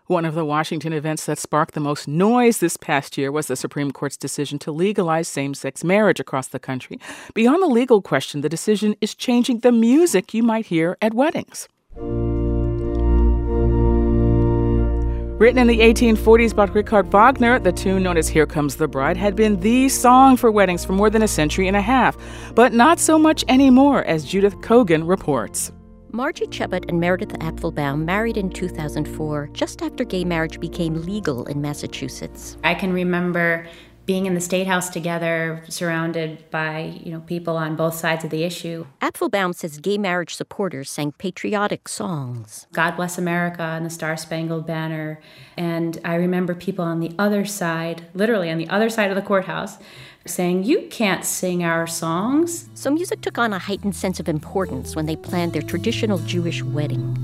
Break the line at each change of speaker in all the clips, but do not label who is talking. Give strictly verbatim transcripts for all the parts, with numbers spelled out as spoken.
One of the Washington events that sparked the most noise this past year was the Supreme Court's decision to legalize same-sex marriage across the country. Beyond the legal question, the decision is changing the music you might hear at weddings. Written in the eighteen forties by Richard Wagner, the tune known as Here Comes the Bride had been the song for weddings for more than a century and a half, but not so much anymore, as Judith Kogan reports.
Margie Chabot and Meredith Apfelbaum married in two thousand four, just after gay marriage became legal in Massachusetts.
I can remember being in the State House together, surrounded by, you know, people on both sides of the issue.
Apfelbaum says gay marriage supporters sang patriotic songs.
God Bless America and the Star-Spangled Banner. And I remember people on the other side, literally on the other side of the courthouse, saying, "You can't sing our songs."
So music took on a heightened sense of importance when they planned their traditional Jewish weddings.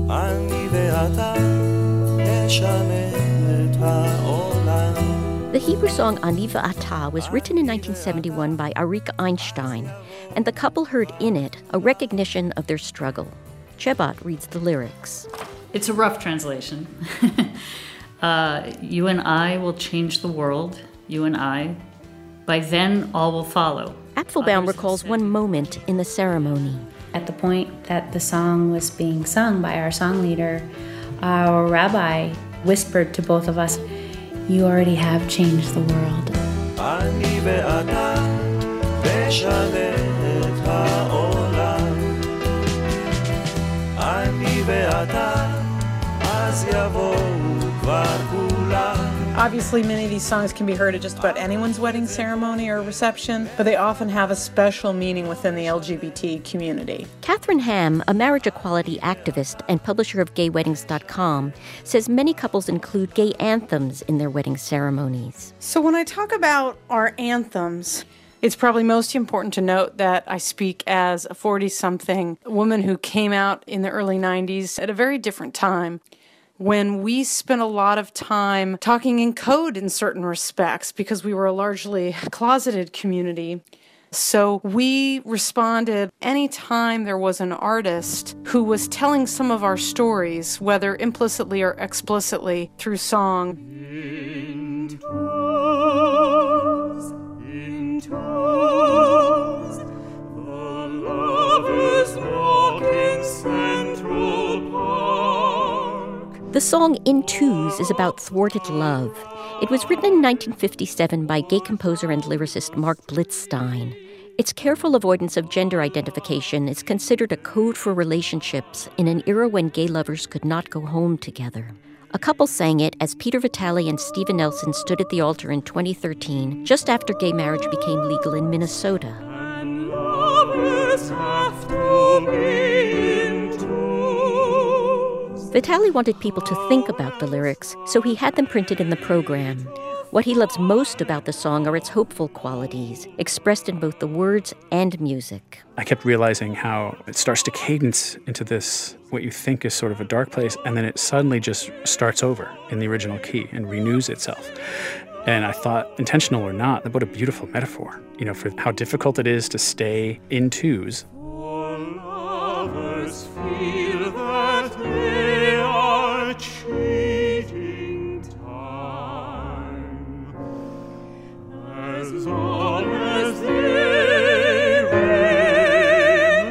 The Hebrew song Ani Ve'ata was written in nineteen seventy-one by Arik Einstein, and the couple heard in it a recognition of their struggle. Chabot reads the lyrics.
It's a rough translation. uh, you and I will change the world, you and I. By then, all will follow.
Apfelbaum recalls one moment in the ceremony.
At the point that the song was being sung by our song leader, our rabbi whispered to both of us, "You already have changed the world."
Obviously, many of these songs can be heard at just about anyone's wedding ceremony or reception, but they often have a special meaning within the L G B T community.
Catherine Ham, a marriage equality activist and publisher of gay weddings dot com, says many couples include gay anthems in their wedding ceremonies.
So when I talk about our anthems, it's probably most important to note that I speak as a forty-something woman who came out in the early nineties at a very different time, when we spent a lot of time talking in code in certain respects because we were a largely closeted community. So we responded anytime there was an artist who was telling some of our stories, whether implicitly or explicitly, through song. In toes, in toes, the lovers walk in Central Park.
The song In Twos is about thwarted love. It was written in nineteen fifty-seven by gay composer and lyricist Mark Blitzstein. Its careful avoidance of gender identification is considered a code for relationships in an era when gay lovers could not go home together. A couple sang it as Peter Vitale and Steven Nelson stood at the altar in twenty thirteen, just after gay marriage became legal in Minnesota.
And lovers have to be in twos.
Vitale wanted people to think about the lyrics, so he had them printed in the program. What he loves most about the song are its hopeful qualities, expressed in both the words and music.
I kept realizing how it starts to cadence into this, what you think is sort of a dark place, and then it suddenly just starts over in the original key and renews itself. And I thought, intentional or not, what a beautiful metaphor, you know, for how difficult it is to stay in twos.
For lovers feel that they are cheating time, as long as they remain.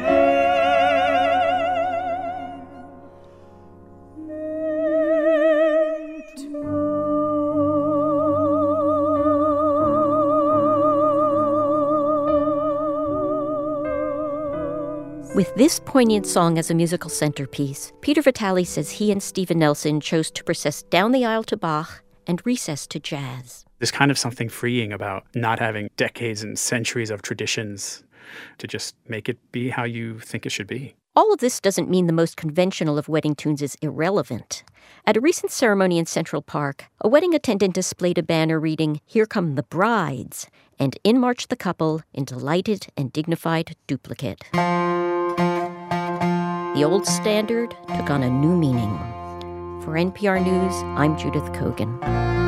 With this poignant song as a musical centerpiece, Peter Vitale says he and Steven Nelson chose to process down the aisle to Bach and recess to jazz.
There's kind of something freeing about not having decades and centuries of traditions to just make it be how you think it should be.
All of this doesn't mean the most conventional of wedding tunes is irrelevant. At a recent ceremony in Central Park, a wedding attendant displayed a banner reading, "Here Come the Brides," and in marched the couple in delighted and dignified duplicate. The old standard took on a new meaning. For N P R News, I'm Judith Kogan.